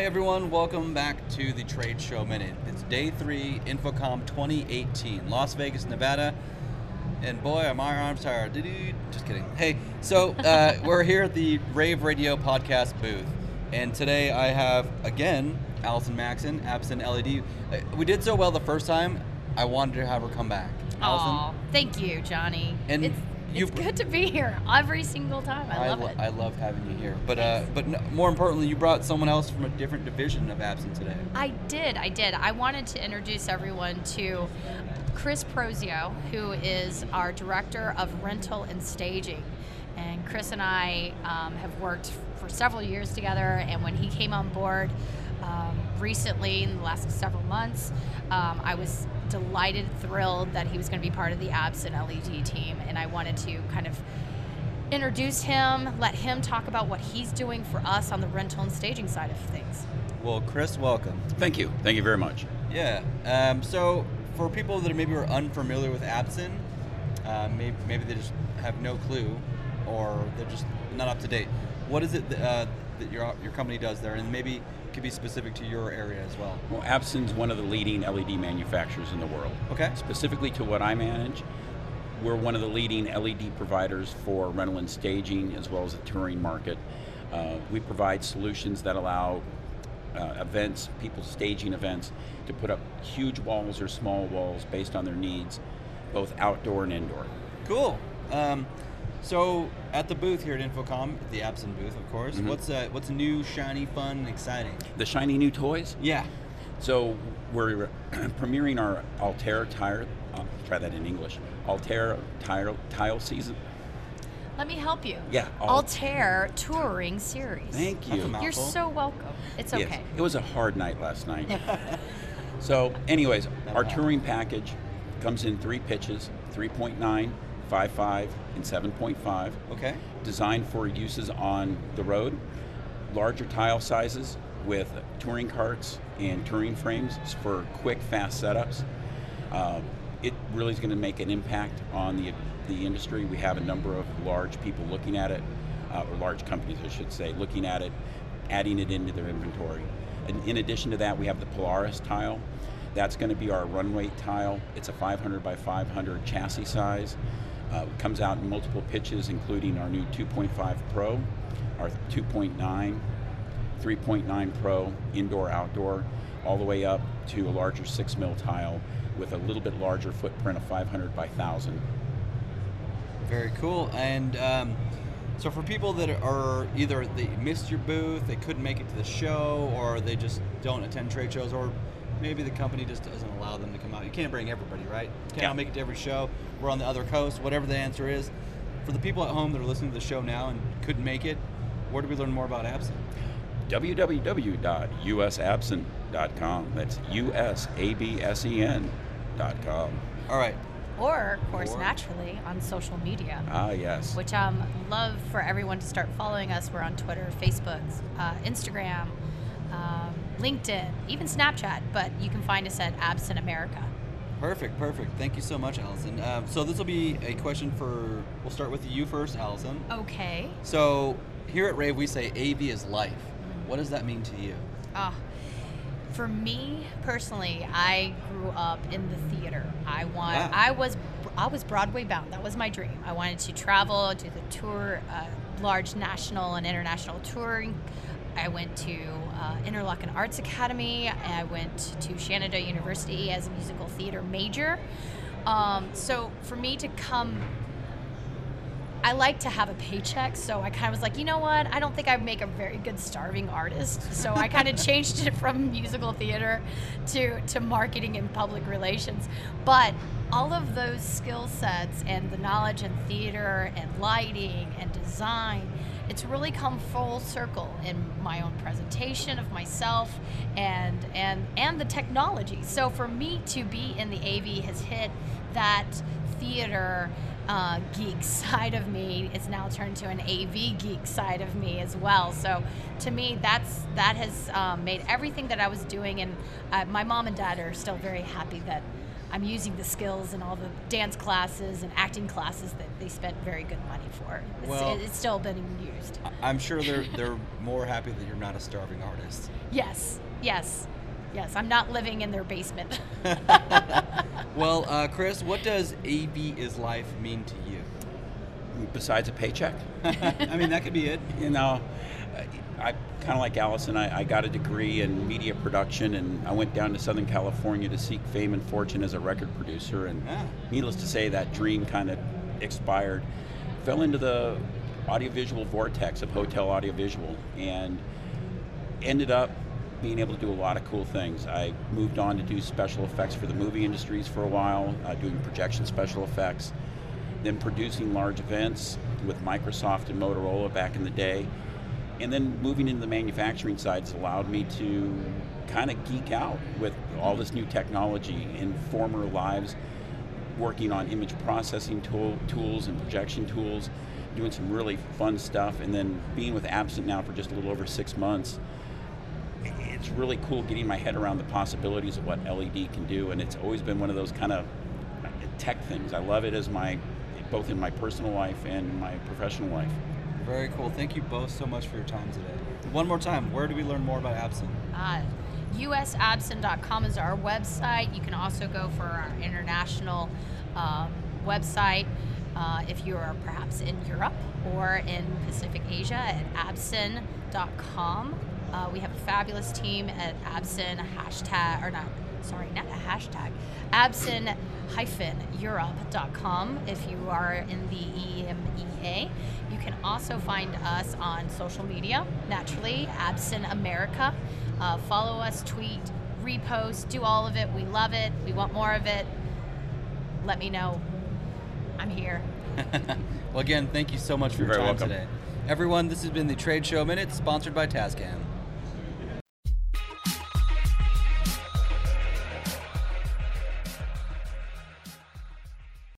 everyone, welcome back to the Trade Show Minute. It's day 3, InfoComm 2018, Las Vegas, Nevada. And boy, my arm's tired. Just kidding. Hey, so we're here at the Rave Radio podcast booth. And today I have, again, Allison Maxon, Absent LED. We did so well the first time, I wanted to have her come back. Allison? Oh, thank you, Johnny. And it's good to be here every single time. I love it. I love having you here. But more importantly, you brought someone else from a different division of Absent today. I did. I wanted to introduce everyone to Chris Prozio, who is our Director of Rental and Staging. And Chris and I have worked for several years together, and when he came on board recently, in the last several months, I was delighted, thrilled that he was going to be part of the Absent LED team, and I wanted to kind of introduce him, let him talk about what he's doing for us on the rental and staging side of things. Well, Chris, welcome. Thank you. Thank you very much. Yeah. So for people that maybe are unfamiliar with Absent, maybe they just have no clue, or they're just not up to date. What is it that your company does there, and maybe it could be specific to your area as well? Well, Absent's one of the leading LED manufacturers in the world. Okay. Specifically to what I manage, we're one of the leading LED providers for rental and staging, as well as the touring market. We provide solutions that allow events, people staging events, to put up huge walls or small walls based on their needs, both outdoor and indoor. Cool. So at the booth here at InfoComm, the Absent booth, of course, what's new, shiny, fun, and exciting? The shiny new toys? Yeah. So we're premiering our Altair tile, try that in English, Altair tile season. Let me help you. Yeah. Altair Touring Series. Thank you. You're so welcome. It's okay. Yes. It was a hard night last night. So anyways, our touring package comes in 3 pitches, 3.9, 5.5, and 7.5. Okay. Designed for uses on the road, larger tile sizes with touring carts and touring frames for quick, fast setups. It really is going to make an impact on the industry. We have a number of large people looking at it, or large companies, I should say, looking at it, adding it into their inventory. And in addition to that, we have the Polaris tile. That's going to be our runway tile. It's a 500 by 500 chassis size. It comes out in multiple pitches, including our new 2.5 Pro, our 2.9, 3.9 Pro, indoor, outdoor, all the way up to a larger 6 mil tile with a little bit larger footprint of 500 by 1,000. Very cool. And so for people that are either they missed your booth, they couldn't make it to the show, or they just don't attend trade shows, or maybe the company just doesn't allow them to come out. You can't bring everybody, right? You can't all make it to every show. We're on the other coast, whatever the answer is. For the people at home that are listening to the show now and couldn't make it, where do we learn more about Absent? www.usabsent.com. That's USABSEN.com. All right. Or, of course, naturally, on social media. Ah, yes. Which love for everyone to start following us. We're on Twitter, Facebook, Instagram, LinkedIn, even Snapchat, but you can find us at Absent America. Perfect. Thank you so much, Allison. So this will be a question we'll start with you first, Allison. Okay. So here at Rave, we say AV is life. What does that mean to you? For me personally, I grew up in the theater. I was Broadway bound. That was my dream. I wanted to travel, do the tour, large national and international touring. I went to Interlochen Arts Academy. I went to Shenandoah University as a musical theater major. So for me to come, I like to have a paycheck, so I kind of was like, you know what? I don't think I'd make a very good starving artist. So I kind of changed it from musical theater to marketing and public relations. But all of those skill sets and the knowledge in theater and lighting and design, it's really come full circle in my own presentation of myself and the technology. So for me to be in the AV has hit that theater geek side of me. It's now turned to an AV geek side of me as well. So to me, that has made everything that I was doing, and my mom and dad are still very happy that I'm using the skills and all the dance classes and acting classes that they spent very good money for. It's still being used. I'm sure they're more happy that you're not a starving artist. Yes. I'm not living in their basement. Well, Chris, what does AV is life mean to you? Besides a paycheck? I mean, that could be it. You know, I kind of like Allison. I got a degree in media production, and I went down to Southern California to seek fame and fortune as a record producer. And needless to say, that dream kind of expired. Fell into the audiovisual vortex of hotel audiovisual, and ended up being able to do a lot of cool things. I moved on to do special effects for the movie industries for a while, doing projection special effects, then producing large events with Microsoft and Motorola back in the day. And then moving into the manufacturing side has allowed me to kind of geek out with all this new technology. In former lives, working on image processing tools and projection tools, doing some really fun stuff, and then being with Absent now for just a little over 6 months. It's really cool getting my head around the possibilities of what LED can do, and it's always been one of those kind of tech things. I love it as both in my personal life and my professional life. Very cool. Thank you both so much for your time today. One more time, where do we learn more about Absent? usabsent.com is our website. You can also go for our international website if you are perhaps in Europe or in Pacific Asia at absent.com. We have a fabulous team at Absent absent-europe.com if you are in the EMEA. You can also find us on social media, naturally, Absent America. Follow us, tweet, repost, do all of it. We love it. We want more of it. Let me know. I'm here. Well, again, thank you so much for your time today. Everyone, this has been the Trade Show Minute, sponsored by Tascam.